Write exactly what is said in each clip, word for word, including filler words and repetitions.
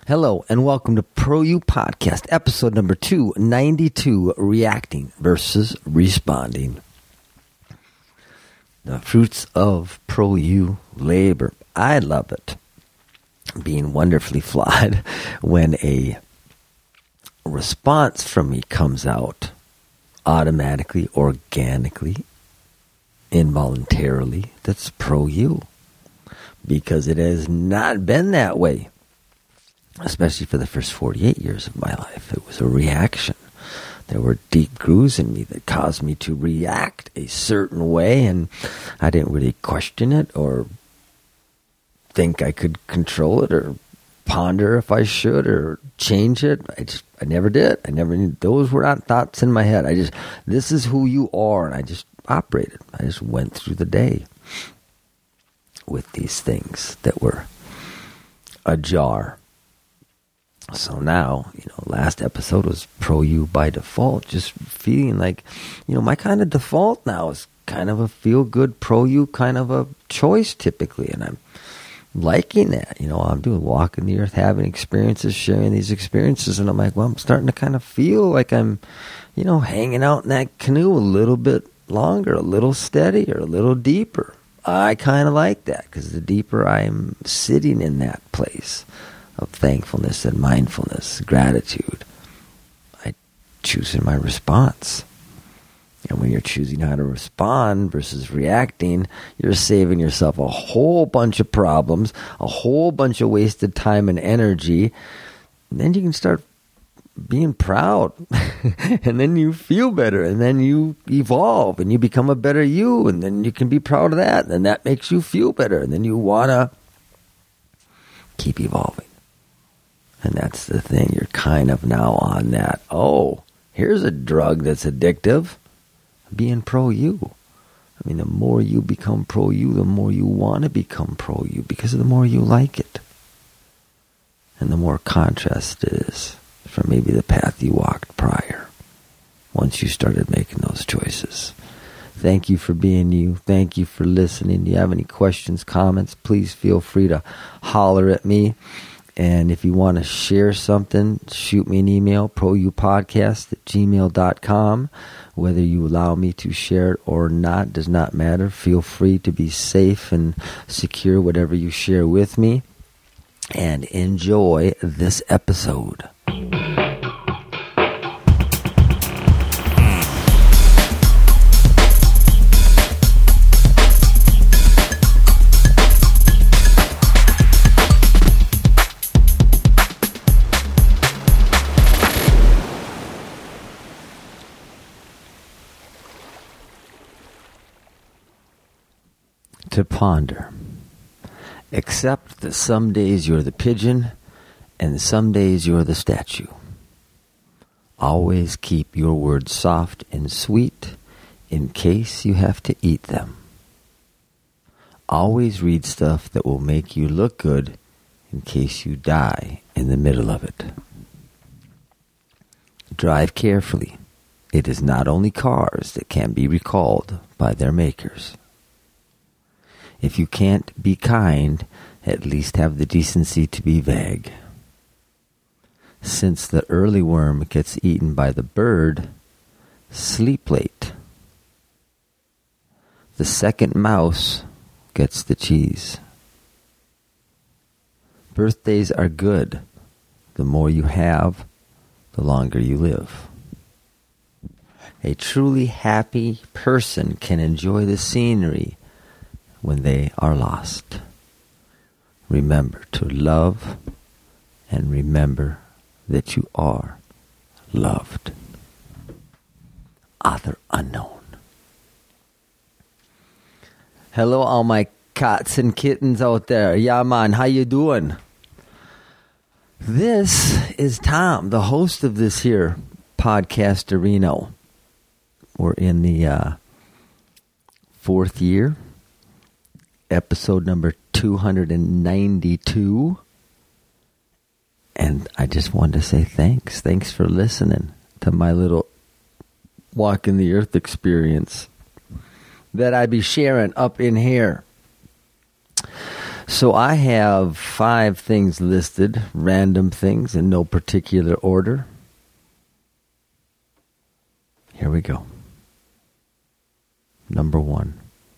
Hello and welcome to Pro You Podcast, episode number two ninety-two, Reacting versus Responding. The fruits of Pro You labor. I love it. Being wonderfully flawed when a response from me comes out automatically, organically, involuntarily. That's Pro You. Because it has not been that way. Especially for the first forty-eight years of my life. It was a reaction. There were deep grooves in me that caused me to react a certain way, and I didn't really question it or think I could control it or ponder if I should or change it. I just, I never did. I never knew. Those were not thoughts in my head. I just, this is who you are, and I just operated. I just went through the day with these things that were ajar. So now, you know, last episode was Pro You by default, just feeling like, you know, my kind of default now is kind of a feel-good Pro You kind of a choice typically, and I'm liking that. You know, I'm doing walking the earth, having experiences, sharing these experiences, and I'm like, well, I'm starting to kind of feel like I'm, you know, hanging out in that canoe a little bit longer, a little steadier, a little deeper. I kind of like that because the deeper I'm sitting in that place of thankfulness and mindfulness, gratitude, I choose in my response. And when you're choosing how to respond versus reacting, you're saving yourself a whole bunch of problems, a whole bunch of wasted time and energy. And then you can start being proud. And then you feel better. And then you evolve and you become a better you. And then you can be proud of that. And that makes you feel better. And then you want to keep evolving. And that's the thing. You're kind of now on that. Oh, here's a drug that's addictive. Being Pro You. I mean, the more you become Pro You, the more you want to become Pro You because the more you like it. And the more contrast it is from maybe the path you walked prior once you started making those choices. Thank you for being you. Thank you for listening. Do you have any questions, comments? Please feel free to holler at me. And if you want to share something, shoot me an email, proyoupodcast at gmail dot com. Whether you allow me to share it or not does not matter. Feel free to be safe and secure whatever you share with me. And enjoy this episode. To ponder. Accept that some days you're the pigeon and some days you're the statue. Always keep your words soft and sweet in case you have to eat them. Always read stuff that will make you look good in case you die in the middle of it. Drive carefully. It is not only cars that can be recalled by their makers. If you can't be kind, at least have the decency to be vague. Since the early worm gets eaten by the bird, sleep late. The second mouse gets the cheese. Birthdays are good. The more you have, the longer you live. A truly happy person can enjoy the scenery when they are lost. Remember to love and remember that you are loved. Author unknown. Hello, all my cats and kittens out there. Yeah, man, how you doing? This is Tom, the host of this here podcast arena. We're in the uh, fourth year. Episode number two ninety-two. And I just wanted to say thanks. Thanks for listening to my little walk in the earth experience that I be sharing up in here. So I have five things listed, random things in no particular order. Here we go. Number one.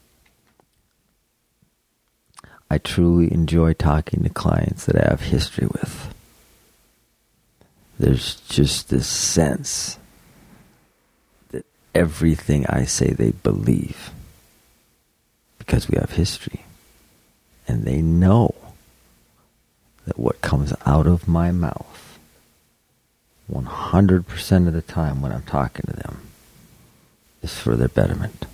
I truly enjoy talking to clients that I have history with. There's just this sense that everything I say they believe because we have history. And they know that what comes out of my mouth one hundred percent of the time when I'm talking to them is for their betterment.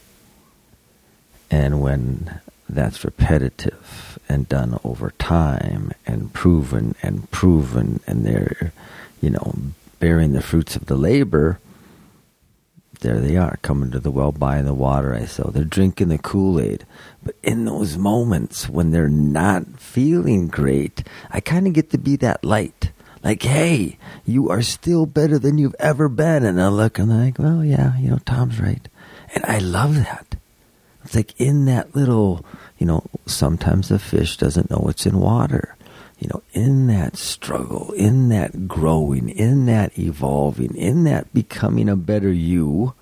And when that's repetitive and done over time and proven and proven and they're, you know, bearing the fruits of the labor, there they are, coming to the well, buying the water I sell. They're drinking the Kool-Aid. But in those moments when they're not feeling great, I kind of get to be that light. Like, hey, you are still better than you've ever been. And I look and I'm like, well, yeah, you know, Tom's right. And I love that. It's like in that little, you know, sometimes the fish doesn't know what's in water. You know, in that struggle, in that growing, in that evolving, in that becoming a better you,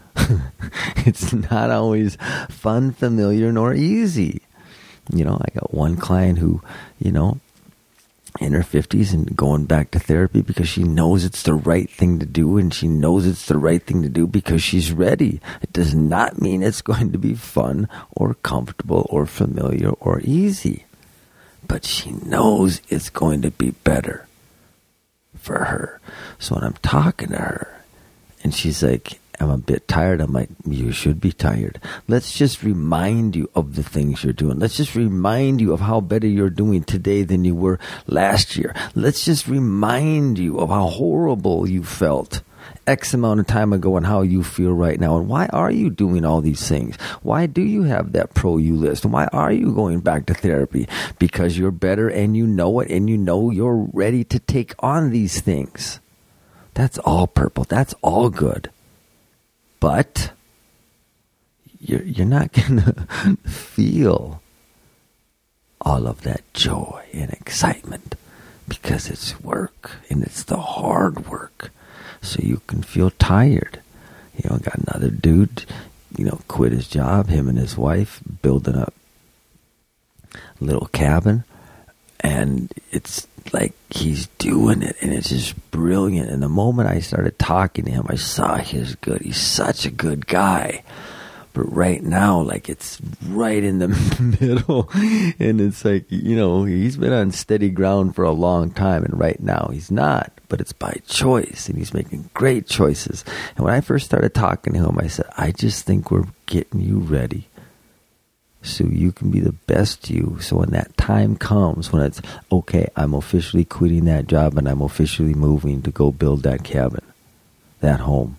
it's not always fun, familiar, nor easy. You know, I got one client who, you know, in her fifties and going back to therapy because she knows it's the right thing to do, and she knows it's the right thing to do because she's ready. It does not mean it's going to be fun or comfortable or familiar or easy. But she knows it's going to be better for her. So when I'm talking to her and she's like, I'm a bit tired, I'm like, you should be tired. Let's just remind you of the things you're doing. Let's just remind you of how better you're doing today than you were last year. Let's just remind you of how horrible you felt X amount of time ago and how you feel right now. And why are you doing all these things? Why do you have that pro you list? Why are you going back to therapy? Because you're better and you know it, and you know you're ready to take on these things. That's all purple. That's all good. But you're, you're not going to feel all of that joy and excitement because it's work, and it's the hard work. So you can feel tired. You know, got another dude, you know, quit his job, him and his wife, building a little cabin. And it's like he's doing it, and it's just brilliant. And the moment I started talking to him, I saw his good. He's such a good guy. But right now, like, it's right in the middle. And it's like, you know, he's been on steady ground for a long time, and right now he's not. But it's by choice, and he's making great choices. And when I first started talking to him, I said, I just think we're getting you ready so you can be the best you. So when that time comes, when it's, okay, I'm officially quitting that job and I'm officially moving to go build that cabin, that home,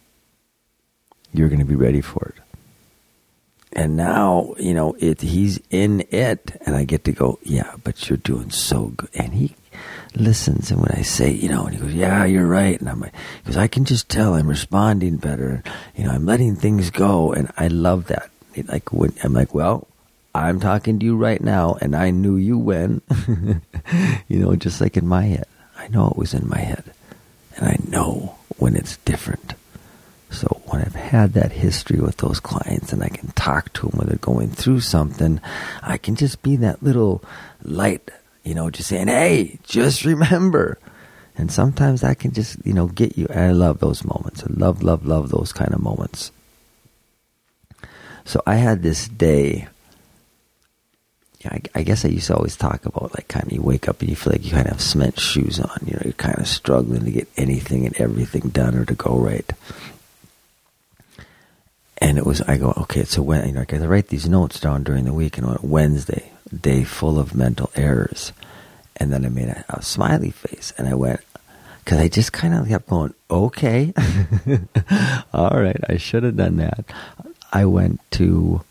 you're going to be ready for it. And now, you know, it, he's in it, and I get to go, yeah, but you're doing so good. And he listens, and when I say, you know, and he goes, yeah, you're right. And I'm like, because I can just tell I'm responding better. You know, I'm letting things go, and I love that. It, like when I'm like, well, I'm talking to you right now, and I knew you when, you know, just like in my head. I know it was in my head, and I know when it's different. So when I've had that history with those clients and I can talk to them when they're going through something, I can just be that little light, you know, just saying, hey, just remember. And sometimes I can just, you know, get you. And I love those moments. I love, love, love those kind of moments. So I had this day. Yeah, I, I guess I used to always talk about, like, kind of you wake up and you feel like you kind of have cement shoes on. You know, you're kind of struggling to get anything and everything done or to go right. And it was, I go, okay, so when, you know, I write these notes down during the week, and on Wednesday, day full of mental errors. And then I made a, a smiley face, and I went, because I just kind of kept going, okay, all right, I should have done that. I went to,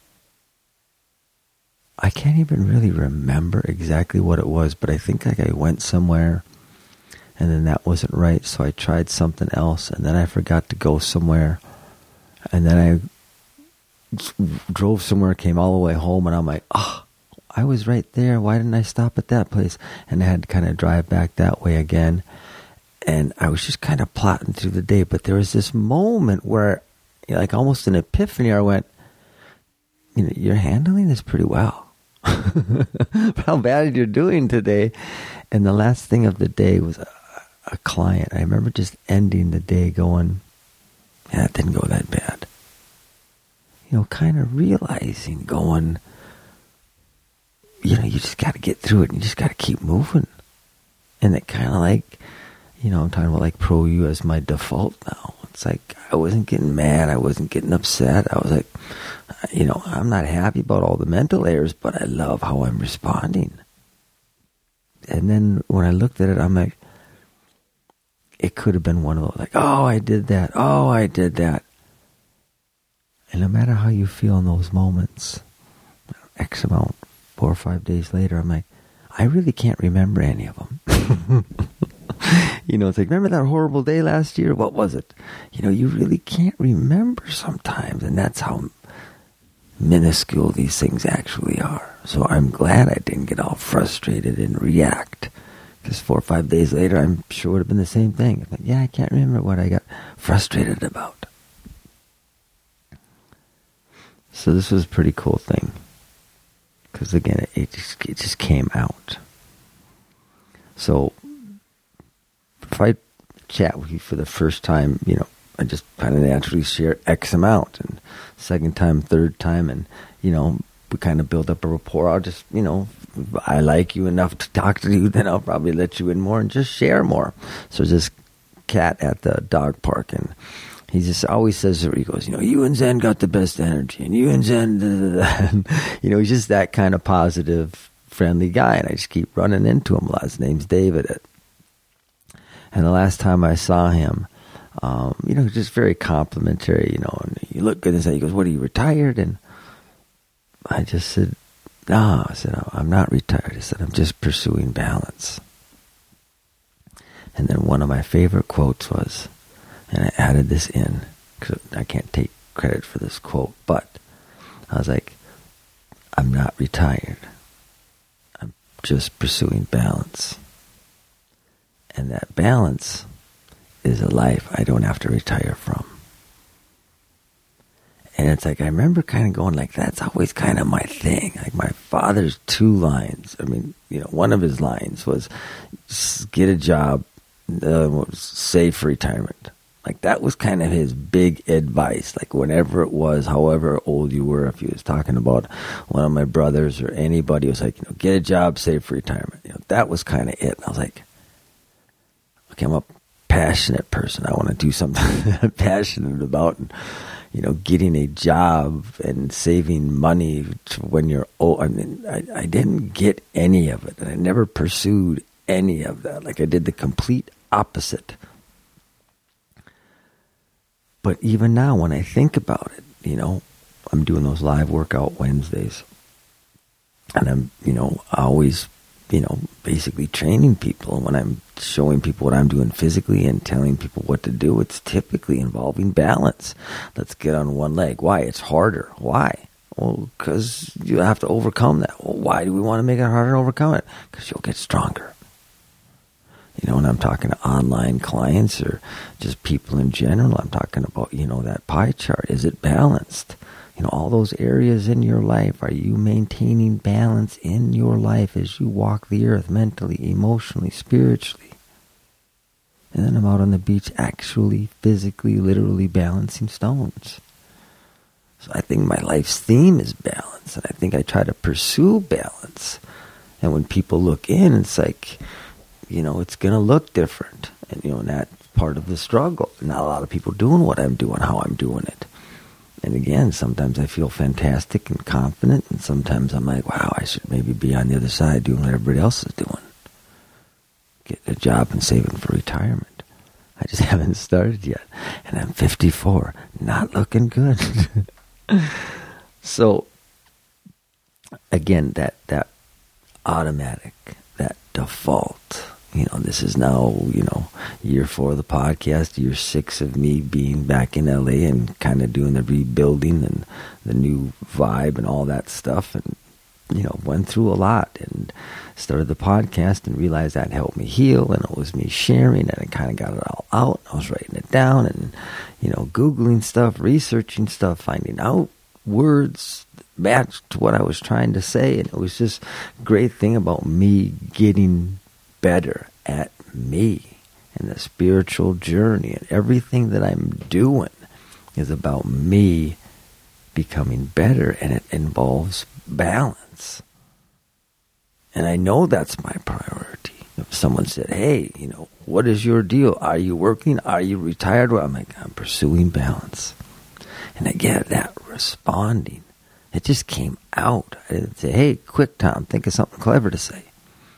I can't even really remember exactly what it was, but I think like I went somewhere, and then that wasn't right, so I tried something else, and then I forgot to go somewhere. And then I drove somewhere, came all the way home, and I'm like, oh, I was right there. Why didn't I stop at that place? And I had to kind of drive back that way again. And I was just kind of plotting through the day. But there was this moment where, you know, like almost an epiphany, I went, you know, you're handling this pretty well. How bad you're doing today. And the last thing of the day was a, a client. I remember just ending the day going, yeah, it didn't go that bad. You know, kind of realizing, going, you know, you just got to get through it. And you just got to keep moving. And it kind of like, you know, I'm talking about like Pro U as my default now. It's like I wasn't getting mad. I wasn't getting upset. I was like, you know, I'm not happy about all the mental errors, but I love how I'm responding. And then when I looked at it, I'm like, it could have been one of those, like, oh, I did that. Oh, I did that. And no matter how you feel in those moments, X amount, four or five days later, I'm like, I really can't remember any of them. You know, it's like, remember that horrible day last year? What was it? You know, you really can't remember sometimes. And that's how minuscule these things actually are. So I'm glad I didn't get all frustrated and react. Because four or five days later, I'm sure it would have been the same thing. Like, yeah, I can't remember what I got frustrated about. So this was a pretty cool thing. Because again, it, it, just, it just came out. So if I chat with you for the first time, you know, I just kind of naturally share X amount. And second time, third time, and, you know, we kind of build up a rapport. I'll just, you know, if I like you enough to talk to you, then I'll probably let you in more and just share more. So this cat at the dog park, and he just always says, he goes, you know, you and Zen got the best energy, and you and Zen, da, da, da. And, you know, he's just that kind of positive, friendly guy, and I just keep running into him a lot. His name's David. And the last time I saw him, um, you know, just very complimentary, you know, and you look good, and he goes, what, are you retired? And I just said, no, I said, I'm not retired. I said, I'm just pursuing balance. And then one of my favorite quotes was, and I added this in, because I can't take credit for this quote, but I was like, I'm not retired. I'm just pursuing balance. And that balance is a life I don't have to retire from. And it's like, I remember kind of going like, that's always kind of my thing. Like my father's two lines. I mean, you know, one of his lines was, get a job, the other one was save for retirement. Like that was kind of his big advice. Like whenever it was, however old you were, if he was talking about one of my brothers or anybody, it was like, you know, get a job, save for retirement. You know, that was kind of it. And I was like, okay, I'm a passionate person. I want to do something I'm passionate about. And, you know, getting a job and saving money to when you're old. I mean, I, I didn't get any of it. And I never pursued any of that. Like I did the complete opposite. But even now, when I think about it, you know, I'm doing those live workout Wednesdays. And I'm, you know, always, you know, basically training people. And when I'm showing people what I'm doing physically and telling people what to do, it's typically involving balance. Let's get on one leg. Why? It's harder. Why? Well, because you have to overcome that. Well, why do we want to make it harder to overcome it? Because you'll get stronger. You know, when I'm talking to online clients or just people in general, I'm talking about, you know, that pie chart. Is it balanced? You know, all those areas in your life, are you maintaining balance in your life as you walk the earth mentally, emotionally, spiritually? And then I'm out on the beach actually, physically, literally balancing stones. So I think my life's theme is balance, and I think I try to pursue balance. And when people look in, it's like, you know, it's going to look different. And, you know, and that's part of the struggle. Not a lot of people doing what I'm doing, how I'm doing it. And again, sometimes I feel fantastic and confident, and sometimes I'm like, wow, I should maybe be on the other side doing what everybody else is doing. Getting a job and saving for retirement. I just haven't started yet. And I'm fifty-four. Not looking good. So, again, that, that automatic, that default, you know, this is now, you know, year four of the podcast, year six of me being back in L A and kind of doing the rebuilding and the new vibe and all that stuff. And, you know, went through a lot and started the podcast and realized that helped me heal, and it was me sharing, and I kind of got it all out. I was writing it down and, you know, Googling stuff, researching stuff, finding out words that matched what I was trying to say, and it was just a great thing about me getting better at me and the spiritual journey, and everything that I'm doing is about me becoming better, and it involves balance. And I know that's my priority. If someone said, hey, you know, what is your deal? Are you working? Are you retired? Well, I'm like, I'm pursuing balance. And I get that responding. It just came out. I didn't say, hey, quick, Tom, think of something clever to say.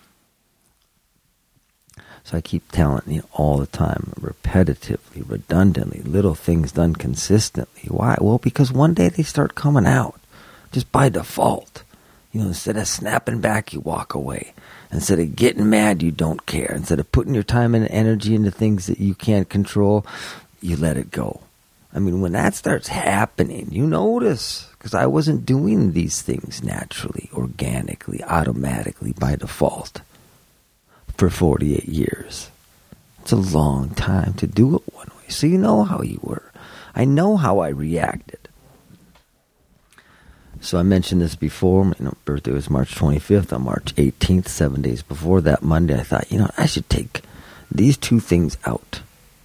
So I keep telling you all the time, repetitively, redundantly, little things done consistently. Why? Well, because one day they start coming out, just by default. You know, instead of snapping back, you walk away. Instead of getting mad, you don't care. Instead of putting your time and energy into things that you can't control, you let it go. I mean, when that starts happening, you notice, because I wasn't doing these things naturally, organically, automatically, by default. For forty-eight years. It's a long time to do it one way. So you know how you were. I know how I reacted. So I mentioned this before. My you know, birthday was March twenty-fifth. On March eighteenth, seven days before that Monday, I thought, you know, I should take these two things out.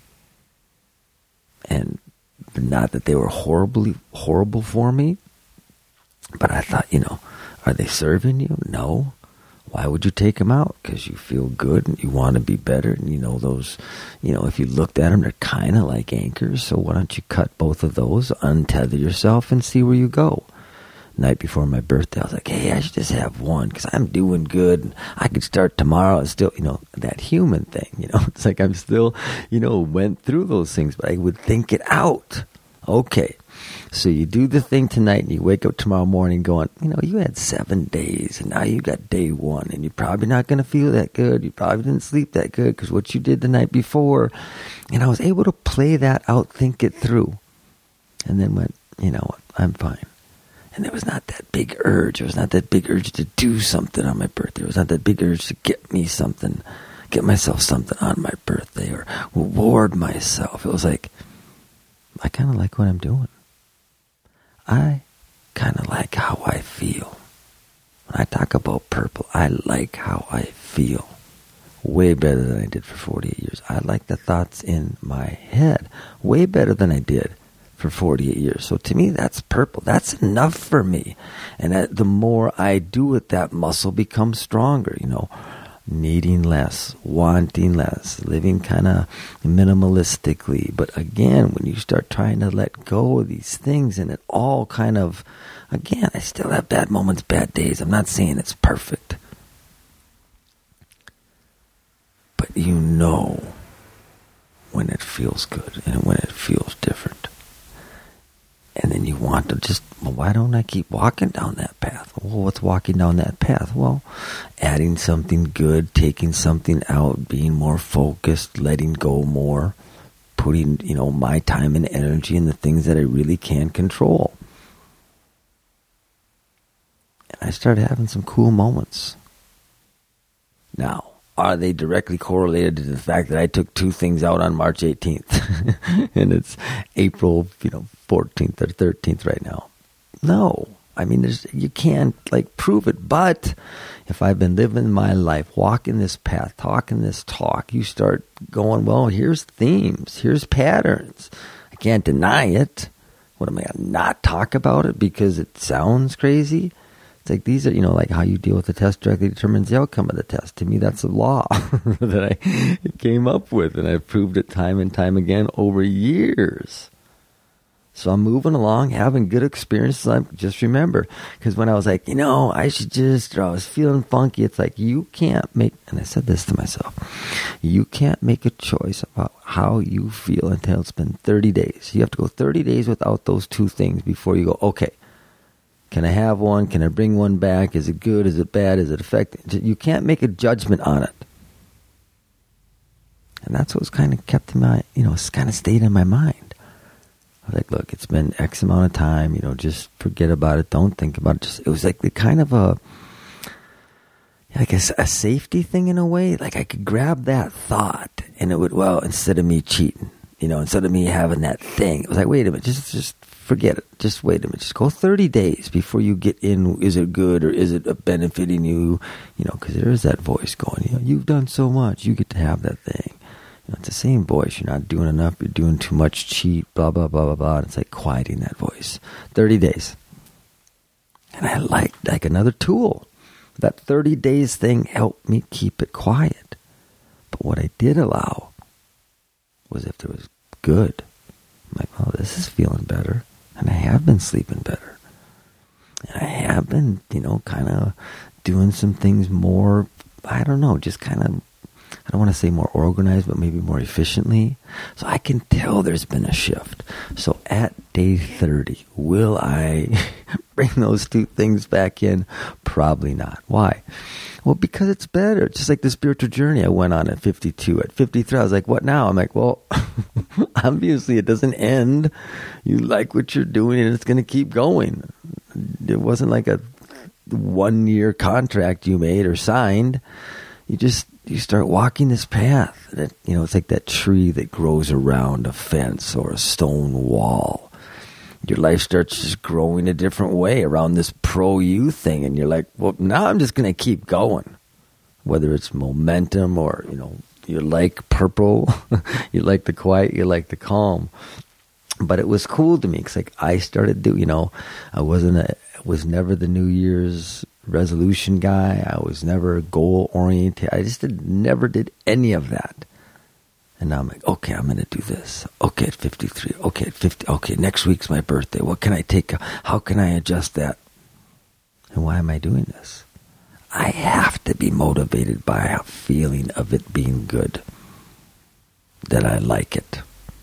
And not that they were horribly horrible for me, but I thought, you know, are they serving you? No. Why would you take them out? Because you feel good and you want to be better. And you know those, you know, if you looked at them, they're kind of like anchors. So why don't you cut both of those, untether yourself, and see where you go? Night before my birthday, I was like, hey, I should just have one because I'm doing good. And I could start tomorrow and still, you know, that human thing, you know. It's like I'm still, you know, went through those things, but I would think it out. Okay. So you do the thing tonight and you wake up tomorrow morning going, you know, you had seven days and now you got day one and you're probably not going to feel that good. You probably didn't sleep that good because what you did the night before. And I was able to play that out, think it through, and then went, you know what, I'm fine. And there was not that big urge. There was not that big urge to do something on my birthday. There was not that big urge to get me something, get myself something on my birthday or reward myself. It was like, I kind of like what I'm doing. I kind of like how I feel. When I talk about purple, I like how I feel. Way better than I did for forty-eight years. I like the thoughts in my head. Way better than I did for forty-eight years. So to me, that's purple. That's enough for me. And that, the more I do it, that muscle becomes stronger, you know. Needing less, wanting less, living kind of minimalistically. But again, when you start trying to let go of these things and it all kind of, again, I still have bad moments, bad days. I'm not saying it's perfect. But you know when it feels good and when it feels different. And then you want to just, well, why don't I keep walking down that path? Well, what's walking down that path? Well, adding something good, taking something out, being more focused, letting go more, putting, you know, my time and energy in the things that I really can control. And I started having some cool moments. Now, are they directly correlated to the fact that I took two things out on March eighteenth and it's April, you know, fourteenth or thirteenth right now? No. I mean, there's, you can't like prove it. But if I've been living my life, walking this path, talking this talk, you start going, well, here's themes, here's patterns. I can't deny it. What am I going to not talk about it because it sounds crazy? It's like these are, you know, like how you deal with the test directly determines the outcome of the test. To me, that's a law that I came up with, and I've proved it time and time again over years. So I'm moving along, having good experiences. I just remember, because when I was like, you know, I should just, or I was feeling funky, it's like you can't make, and I said this to myself, you can't make a choice about how you feel until it's been thirty days. You have to go thirty days without those two things before you go, okay, can I have one? Can I bring one back? Is it good? Is it bad? Is it effective? You can't make a judgment on it. And that's what's kind of kept in my, you know, it's kind of stayed in my mind. Like, look, it's been X amount of time, you know, just forget about it. Don't think about it. Just, it was like the kind of a, like a, a safety thing in a way. Like I could grab that thought and it would, well, instead of me cheating, you know, instead of me having that thing, it was like, wait a minute, just, just forget it. Just wait a minute. Just go thirty days before you get in. Is it good or is it benefiting you? You know, because there is that voice going, you know, you've done so much. You get to have that thing. You know, it's the same voice. You're not doing enough. You're doing too much. Cheat. Blah blah blah blah blah. And it's like quieting that voice. Thirty days. And I like like another tool. That thirty days thing helped me keep it quiet. But what I did allow was if there was good. I'm like, oh, this is feeling better. And I have been sleeping better. And I have been, you know, kind of doing some things more, I don't know, just kind of, I don't want to say more organized, but maybe more efficiently. So I can tell there's been a shift. So at day thirty, will I bring those two things back in? Probably not. Why? Well, because it's better. Just like the spiritual journey I went on at fifty-two. At fifty-three, I was like, what now? I'm like, well, obviously it doesn't end. You like what you're doing and it's going to keep going. It wasn't like a one-year contract you made or signed. You just, you start walking this path. That, you know, it's like that tree that grows around a fence or a stone wall. Your life starts just growing a different way around this pro-you thing. And you're like, well, now I'm just going to keep going. Whether it's momentum or, you know, you like purple, you like the quiet, you like the calm. But it was cool to me because like I started do, you know, I wasn't a, was never the New Year's resolution guy. I was never goal oriented. I just did, never did any of that. And now I'm like, okay, I'm going to do this. Okay, at fifty-three. Okay, at fifty. Okay, next week's my birthday. What can I take? How can I adjust that? And why am I doing this? I have to be motivated by a feeling of it being good. That I like it.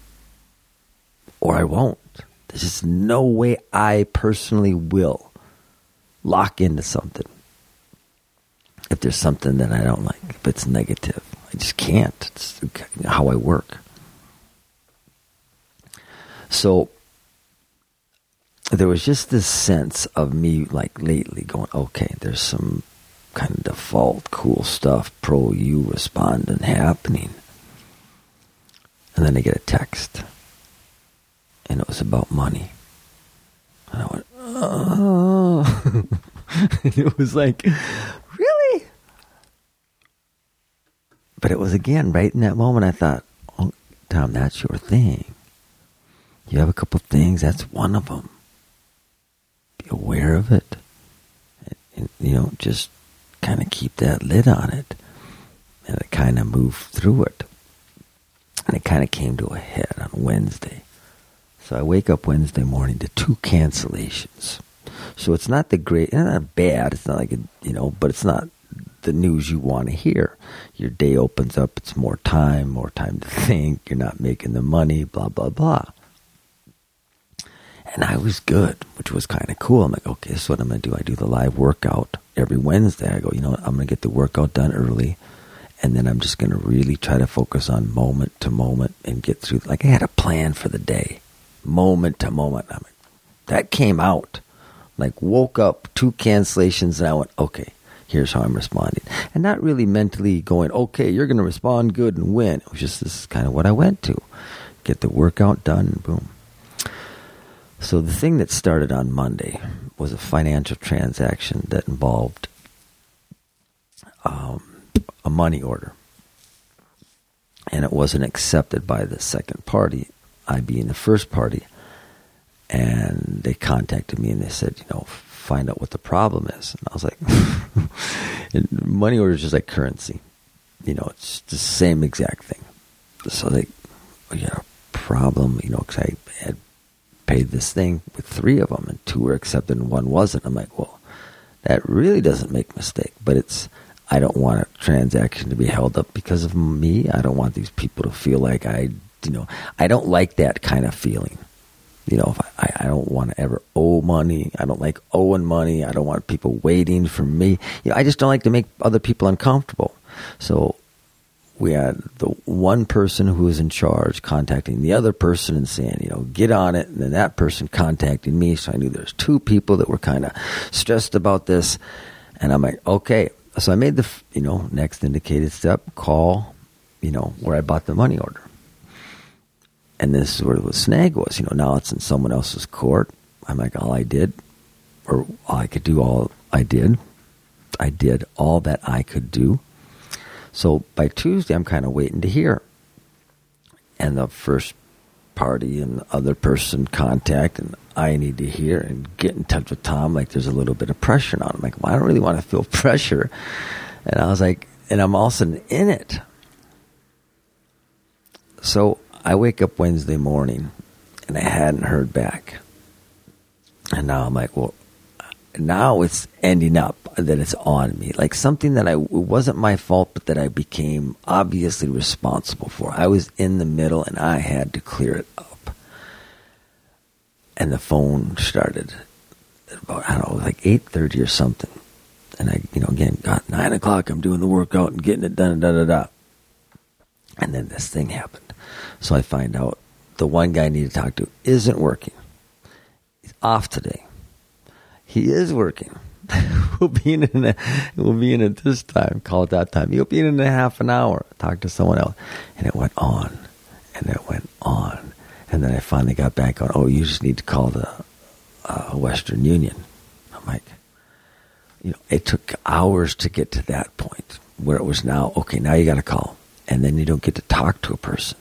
Or I won't. There's just no way I personally will lock into something. If there's something that I don't like. If it's negative. I just can't. It's how I work. So there was just this sense of me like lately going, okay, there's some kind of default cool stuff, pro-you responding happening. And then I get a text. And it was about money. And I went, oh. It was like, really? But it was, again, right in that moment, I thought, oh, Tom, that's your thing. You have a couple things, that's one of them. Be aware of it. And, and, you know, just kind of keep that lid on it. And it kind of moved through it. And it kind of came to a head on Wednesday. So I wake up Wednesday morning to two cancellations. So it's not the great, it's not bad, it's not like, a, you know, but it's not the news you want to hear. Your day opens up, it's more time, more time to think, you're not making the money, blah, blah, blah. And I was good, which was kind of cool. I'm like, okay, this is what I'm going to do. I do the live workout every Wednesday. I go, you know what, I'm going to get the workout done early, and then I'm just going to really try to focus on moment to moment and get through. Like I had a plan for the day, moment to moment. I'm like, that came out. Like woke up, two cancellations, and I went, okay, here's how I'm responding. And not really mentally going, okay, you're going to respond good and win. It was just, this is kind of what I went to. Get the workout done, and boom. So the thing that started on Monday was a financial transaction that involved um, a money order. And it wasn't accepted by the second party, I being the first party. And they contacted me and they said, you know, find out what the problem is. And I was like, money order is just like currency. You know, it's the same exact thing. So they, we had a problem, you know, because I had paid this thing with three of them and two were accepted and one wasn't. I'm like, well, that really doesn't make a mistake. But it's, I don't want a transaction to be held up because of me. I don't want these people to feel like I, you know, I don't like that kind of feeling. You know, if I, I don't want to ever owe money. I don't like owing money. I don't want people waiting for me. You know, I just don't like to make other people uncomfortable. So we had the one person who was in charge contacting the other person and saying, you know, get on it. And then that person contacting me. So I knew there's two people that were kind of stressed about this. And I'm like, okay. So I made the, you know, next indicated step, call, you know, where I bought the money order. And this is where the snag was. You know, now it's in someone else's court. I'm like, all I did, or all I could do, all I did, I did all that I could do. So by Tuesday, I'm kind of waiting to hear. And the first party and the other person contact, and I need to hear and get in touch with Tom. Like there's a little bit of pressure on him. Like, well, I don't really want to feel pressure. And I was like, and I'm also in it. So I wake up Wednesday morning, and I hadn't heard back. And now I'm like, well, now it's ending up that it's on me. Like something that I, it wasn't my fault, but that I became obviously responsible for. I was in the middle, and I had to clear it up. And the phone started at about, I don't know, like eight thirty or something. And I, you know, again, got nine o'clock, I'm doing the workout and getting it done, da, da, da. And then this thing happened. So I find out the one guy I need to talk to isn't working. He's off today. He is working. we'll be in it. We'll be in it this time. Call it that time. You'll be in it in a half an hour. Talk to someone else, and it went on, and it went on, and then I finally got back on. Oh, you just need to call the uh, Western Union. I'm like, you know, it took hours to get to that point where it was now okay. Now you got to call, and then you don't get to talk to a person.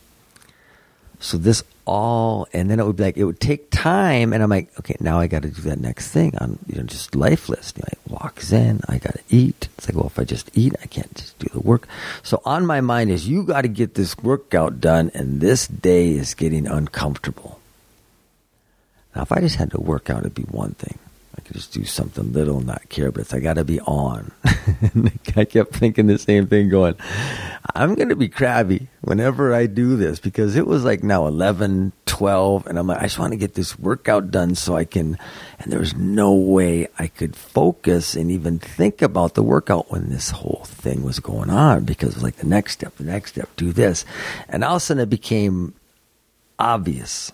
So this all, and then it would be like, it would take time, and I'm like, okay, now I got to do that next thing on, you know, just lifeless. You know, I walks in, I got to eat. It's like, well, if I just eat, I can't just do the work. So on my mind is, you got to get this workout done, and this day is getting uncomfortable. Now, if I just had to work out, it'd be one thing. I could just do something little and not care, but it's I got to be on. I kept thinking the same thing going, I'm going to be crabby whenever I do this, because it was like now eleven, twelve, and I'm like, I just want to get this workout done so I can, and there was no way I could focus and even think about the workout when this whole thing was going on, because it was like the next step, the next step, do this. And all of a sudden it became obvious,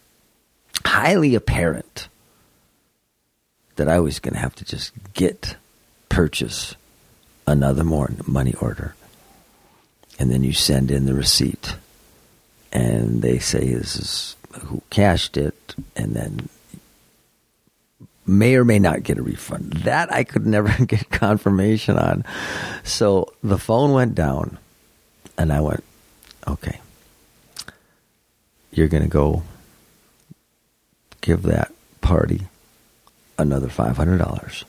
highly apparent, that I was going to have to just get, purchase another more money order. And then you send in the receipt, and they say this is who cashed it, and then may or may not get a refund. That I could never get confirmation on. So the phone went down, and I went, okay, you're going to go give that party another five hundred dollars.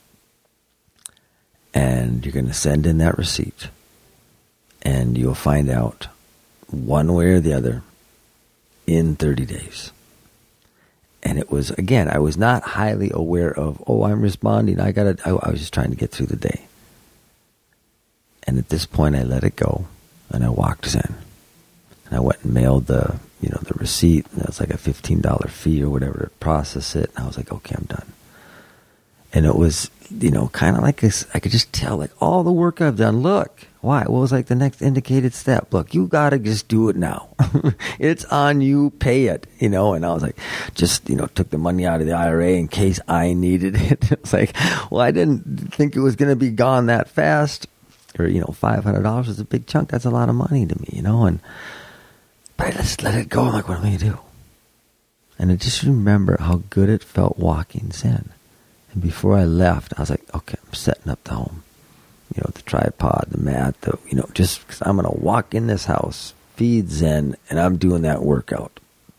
And you're going to send in that receipt. And you'll find out one way or the other in thirty days. And it was, again, I was not highly aware of, oh, I'm responding. I got to, I, I was just trying to get through the day. And at this point, I let it go. And I walked in. And I went and mailed the, you know, the receipt. And it was like a fifteen dollars fee or whatever to process it. And I was like, okay, I'm done. And it was, you know, kind of like this, I could just tell, like, all the work I've done, look, why? What was like the next indicated step? Look, you got to just do it now. It's on you, pay it, you know. And I was like, just, you know, took the money out of the I R A in case I needed it. It's like, well, I didn't think it was going to be gone that fast. Or, you know, five hundred dollars is a big chunk. That's a lot of money to me, you know. And but I just let it go. I'm like, what am I going to do? And I just remember how good it felt walking Zen. And before I left, I was like, okay, I'm setting up the home. You know, the tripod, the mat, the, you know, just because I'm going to walk in this house, feed Zen, and I'm doing that workout.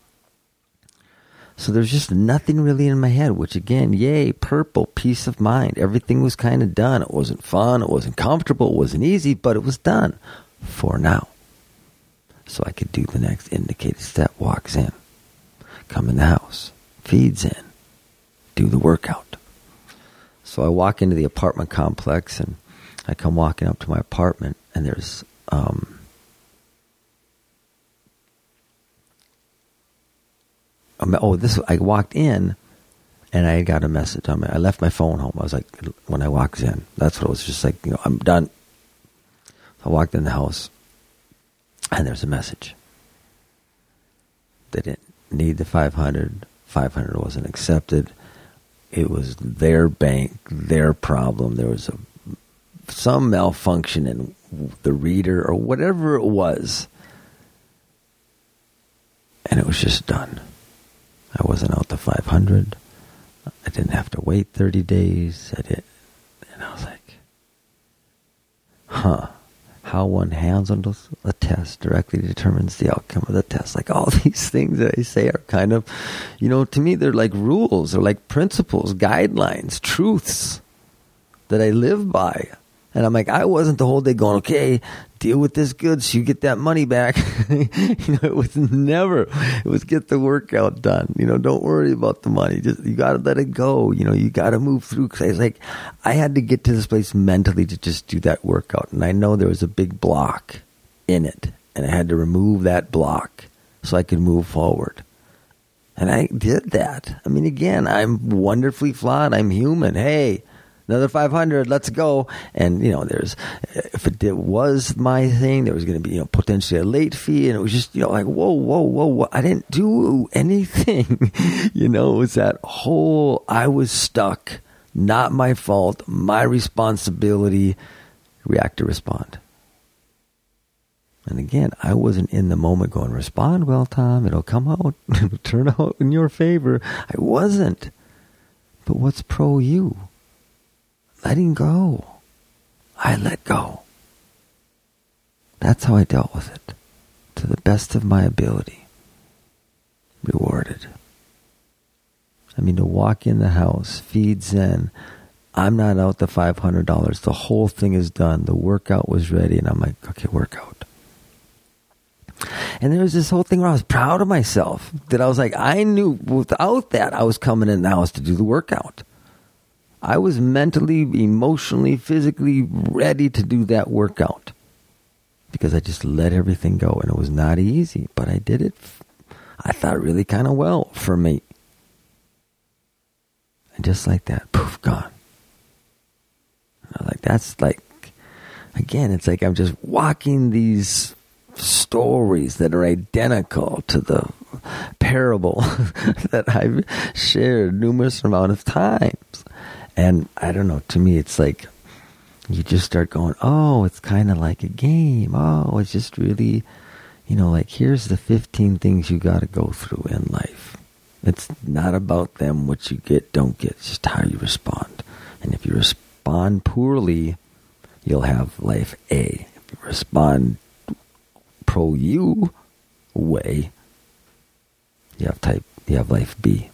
So there's just nothing really in my head, which again, yay, purple, peace of mind. Everything was kind of done. It wasn't fun. It wasn't comfortable. It wasn't easy, but it was done for now. So I could do the next indicated step, walks in, come in the house, feeds in, do the workout. So I walk into the apartment complex, and I come walking up to my apartment, and there's um, oh, this I walked in, and I got a message on my. I left my phone home. I was like, when I walked in, that's what it was. Just like, you know, I'm done. I walked in the house, And there's a message. They didn't need the five hundred. five hundred wasn't accepted. It was their bank, their problem. There was a, some malfunction in the reader or whatever it was. And it was just done. I wasn't out the five hundred. I didn't have to wait thirty days. I didn't. And I was like, huh. How one handles a test directly determines the outcome of the test. Like all these things that I say are kind of, you know, to me, they're like rules. They're like principles, guidelines, truths that I live by. And I'm like, I wasn't the whole day going, okay, deal with this good so you get that money back. You know, it was never, it was get the workout done. You know, don't worry about the money. Just, you got to let it go. You know, you got to move through. Cause I was like, I had to get to this place mentally to just do that workout. And I know there was a big block in it. And I had to remove that block so I could move forward. And I did that. I mean, again, I'm wonderfully flawed. I'm human. Hey, another five hundred, let's go. And, you know, there's, if it did, was my thing, there was going to be, you know, potentially a late fee. And it was just, you know, like, whoa, whoa, whoa, whoa. I didn't do anything. You know, it was that whole, I was stuck, not my fault, my responsibility, react to respond. And again, I wasn't in the moment going, respond well, Tom, it'll come out, it'll turn out in your favor. I wasn't. But what's pro you? Letting go. I let go. That's how I dealt with it. To the best of my ability. Rewarded. I mean, to walk in the house, feed Zen. I'm not out the five hundred dollars. The whole thing is done. The workout was ready. And I'm like, okay, workout. And there was this whole thing where I was proud of myself. That I was like, I knew without that, I was coming in the house to do the workout. I was mentally, emotionally, physically ready to do that workout because I just let everything go. And it was not easy, but I did it, I thought, really kind of well for me. And just like that, poof, gone. Like that's like, again, it's like I'm just walking these stories that are identical to the parable that I've shared numerous amount of times. And I don't know, to me, it's like you just start going, oh, it's kind of like a game. Oh, it's just really, you know, like here's the fifteen things you got to go through in life. It's not about them, what you get, don't get. It's just how you respond. And if you respond poorly, you'll have life A. If you respond pro-you way, you have type, you have life B.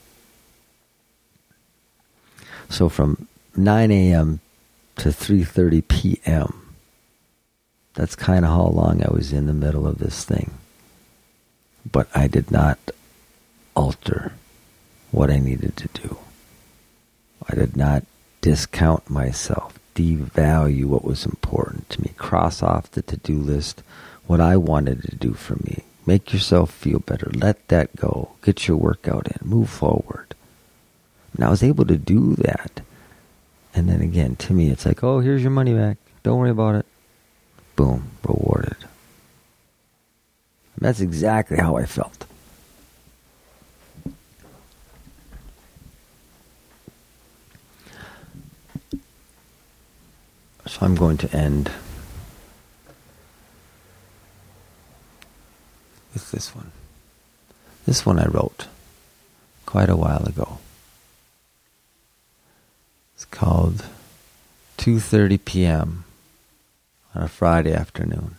So from nine a.m. to three thirty p.m., that's kind of how long I was in the middle of this thing. But I did not alter what I needed to do. I did not discount myself, devalue what was important to me, cross off the to-do list what I wanted to do for me. Make yourself feel better. Let that go. Get your workout in. Move forward. And I was able to do that. And then again, to me, it's like, oh, here's your money back. Don't worry about it. Boom, rewarded. And that's exactly how I felt. So I'm going to end with this one. This one I wrote quite a while ago. It's called two thirty p.m. on a Friday afternoon.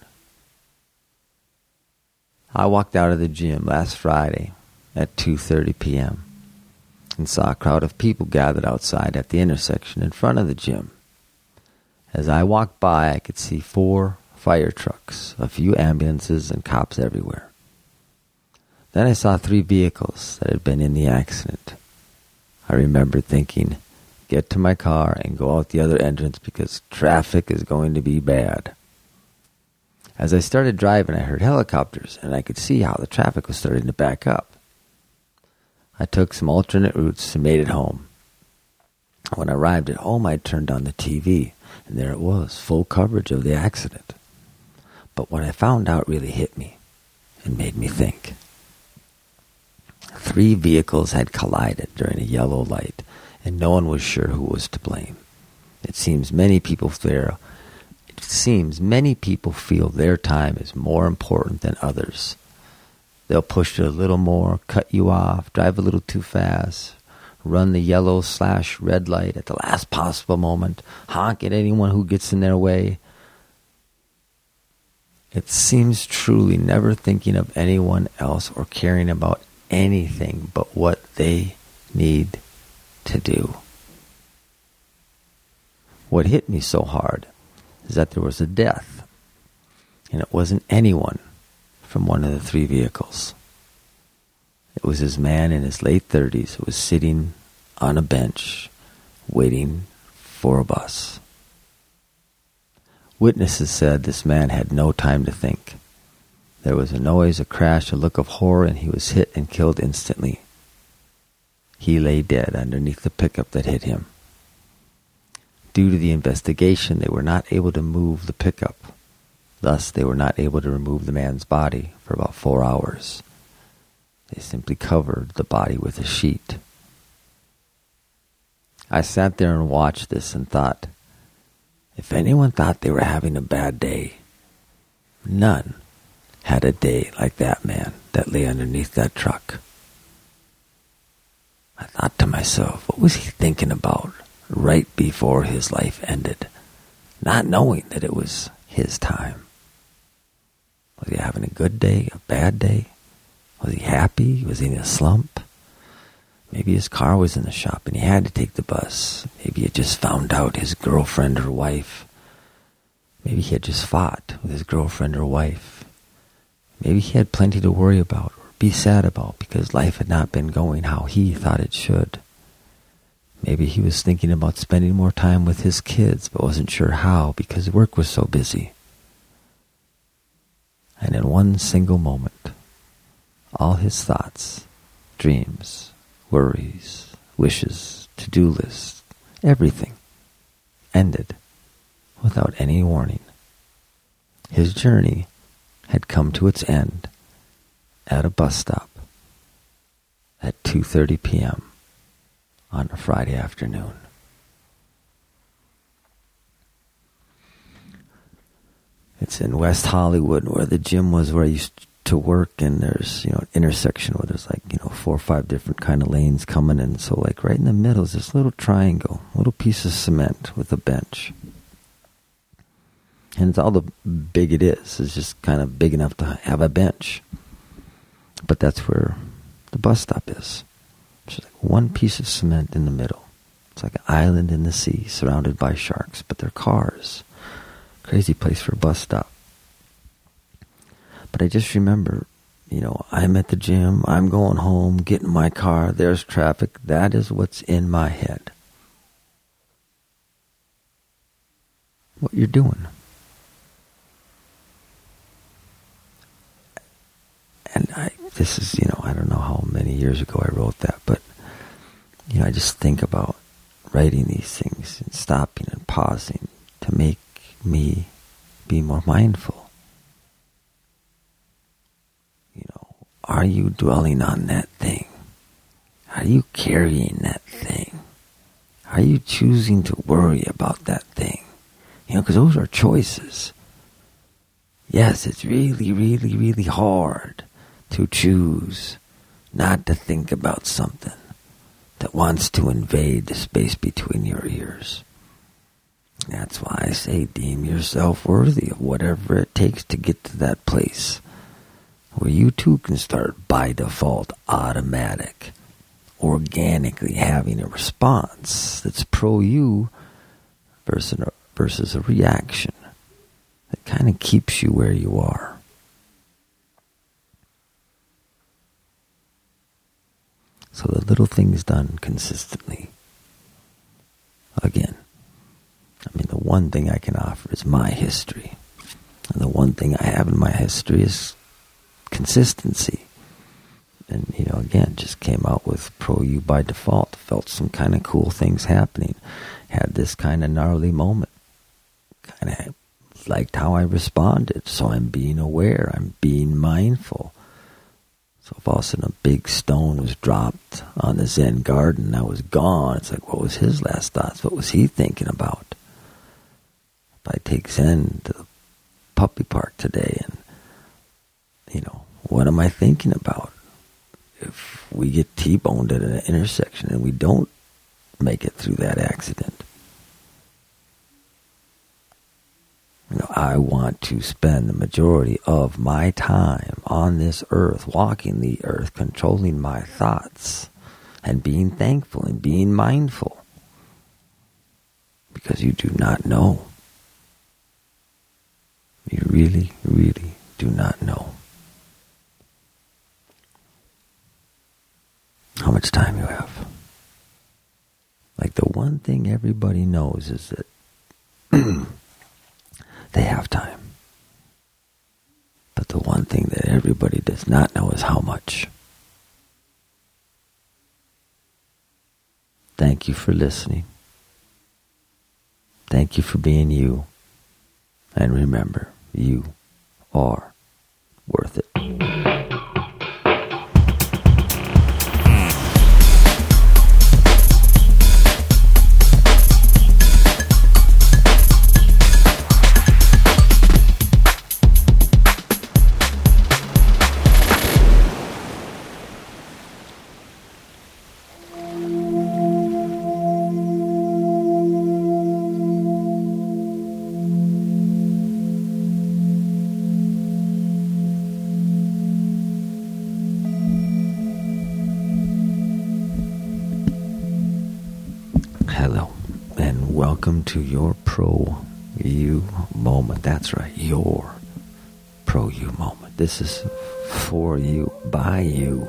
I walked out of the gym last Friday at two thirty p.m. and saw a crowd of people gathered outside at the intersection in front of the gym. As I walked by, I could see four fire trucks, a few ambulances, and cops everywhere. Then I saw three vehicles that had been in the accident. I remembered thinking, get to my car and go out the other entrance because traffic is going to be bad. As I started driving, I heard helicopters and I could see how the traffic was starting to back up. I took some alternate routes and made it home. When I arrived at home, I turned on the T V and there it was, full coverage of the accident. But what I found out really hit me and made me think. Three vehicles had collided during a yellow light, and no one was sure who was to blame. It seems many people fear, it seems many people feel their time is more important than others. They'll push it a little more, cut you off, drive a little too fast, run the yellow slash red light at the last possible moment, honk at anyone who gets in their way. It seems truly never thinking of anyone else or caring about anything but what they need to do. What hit me so hard is that there was a death, and it wasn't anyone from one of the three vehicles. It was this man in his late thirties who was sitting on a bench waiting for a bus. Witnesses said this man had no time to think. There was a noise, a crash, a look of horror, and he was hit and killed instantly. He lay dead underneath the pickup that hit him. Due to the investigation, they were not able to move the pickup. Thus, they were not able to remove the man's body for about four hours. They simply covered the body with a sheet. I sat there and watched this and thought, if anyone thought they were having a bad day, none had a day like that man that lay underneath that truck. I thought to myself, what was he thinking about right before his life ended, not knowing that it was his time? Was he having a good day, a bad day? Was he happy? Was he in a slump? Maybe his car was in the shop and he had to take the bus. Maybe he had just found out his girlfriend or wife. Maybe he had just fought with his girlfriend or wife. Maybe he had plenty to worry about or be sad about because life had not been going how he thought it should. Maybe he was thinking about spending more time with his kids but wasn't sure how because work was so busy. And in one single moment, all his thoughts, dreams, worries, wishes, to-do lists, everything ended without any warning. His journey had come to its end at a bus stop at two thirty p.m. on a Friday afternoon. It's in West Hollywood where the gym was where I used to work, and there's, you know, an intersection where there's like, you know, four or five different kind of lanes coming in. So like right in the middle is this little triangle, little piece of cement with a bench. And it's all the big it is. It's just kind of big enough to have a bench. But that's where the bus stop is. It's just like one piece of cement in the middle. It's like an island in the sea surrounded by sharks, but they're cars. Crazy place for a bus stop. But I just remember, you know, I'm at the gym, I'm going home, get in my car, there's traffic. That is what's in my head. What you're doing. And I, this is, you know, I don't know how many years ago I wrote that, but, you know, I just think about writing these things and stopping and pausing to make me be more mindful. You know, are you dwelling on that thing? Are you carrying that thing? Are you choosing to worry about that thing? You know, because those are choices. Yes, it's really, really, really hard to choose not to think about something that wants to invade the space between your ears. That's why I say deem yourself worthy of whatever it takes to get to that place where you too can start by default, automatic, organically having a response that's pro-you versus a, versus a reaction that kind of keeps you where you are. So the little things done consistently. Again, I mean, the one thing I can offer is my history. And the one thing I have in my history is consistency. And, you know, again, just came out with pro-you by default. Felt some kind of cool things happening. Had this kind of gnarly moment. Kind of liked how I responded. So I'm being aware. I'm being mindful. So if all of a sudden a big stone was dropped on the Zen garden, I was gone. It's like, what was his last thoughts? What was he thinking about? If I take Zen to the puppy park today, and, you know, what am I thinking about? If we get T-boned at an intersection and we don't make it through that accident, you know, I want to spend the majority of my time on this earth, walking the earth, controlling my thoughts, and being thankful and being mindful. Because you do not know. You really, really do not know how much time you have. Like, the one thing everybody knows is that they have time. But the one thing that everybody does not know is how much. Thank you for listening. Thank you for being you. And remember, you are worth it. Welcome to your Pro You moment. That's right, your Pro You moment. This is for you, by you.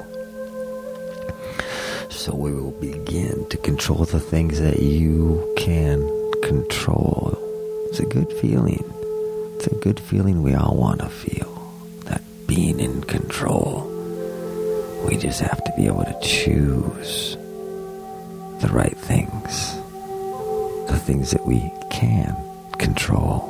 So we will begin to control the things that you can control. It's a good feeling. It's a good feeling we all want to feel. That being in control. We just have to be able to choose the right things. The things that we can control.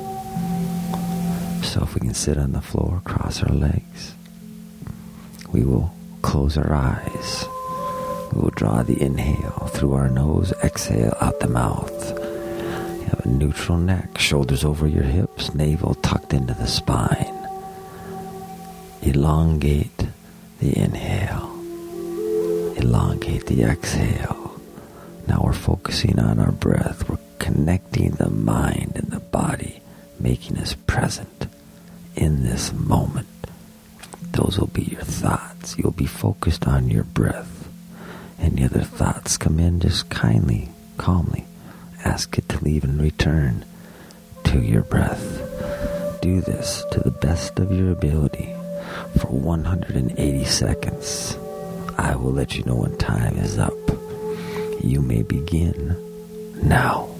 So if we can sit on the floor, cross our legs, we will close our eyes. We will draw the inhale through our nose, exhale out the mouth. You have a neutral neck, shoulders over your hips, navel tucked into the spine. Elongate the inhale. Elongate the exhale. Now we're focusing on our breath. We're connecting the mind and the body, making us present in this moment. Those will be your thoughts. You'll be focused on your breath. Any other thoughts come in, just kindly, calmly ask it to leave and return to your breath. Do this to the best of your ability for one hundred eighty seconds. I will let you know when time is up. You may begin now.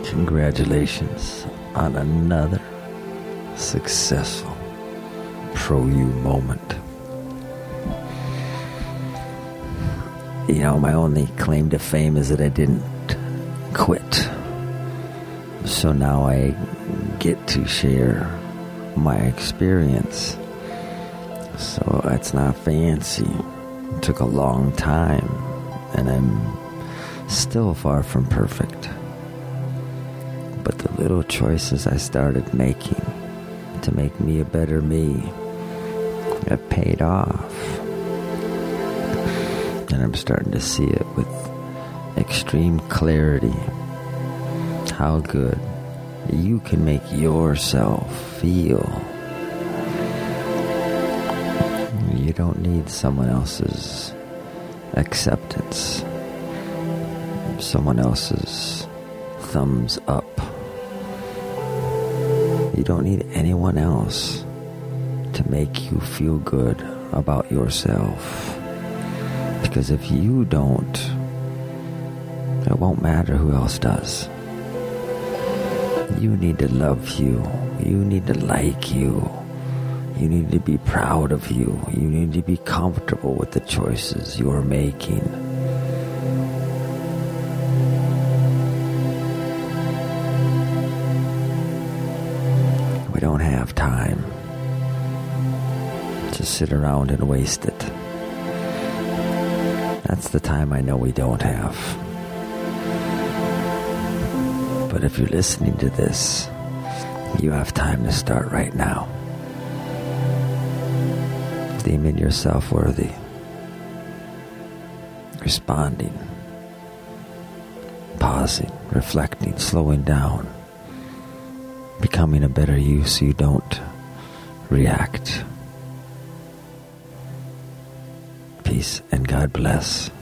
Congratulations on another successful Pro-You moment. You know, my only claim to fame is that I didn't quit. So now I get to share my experience. So it's not fancy. It took a long time, and I'm still far from perfect. But the little choices I started making to make me a better me have paid off. And I'm starting to see it with extreme clarity. How good you can make yourself feel. You don't need someone else's acceptance, someone else's thumbs up. You don't need anyone else to make you feel good about yourself. Because if you don't, it won't matter who else does. You need to love you. You need to like you. You need to be proud of you. You need to be comfortable with the choices you are making. We don't have time to sit around and waste it. That's the time I know we don't have. But if you're listening to this, you have time to start right now. Deeming yourself worthy. Responding. Pausing. Reflecting. Slowing down. Becoming a better you so you don't react. Peace and God bless.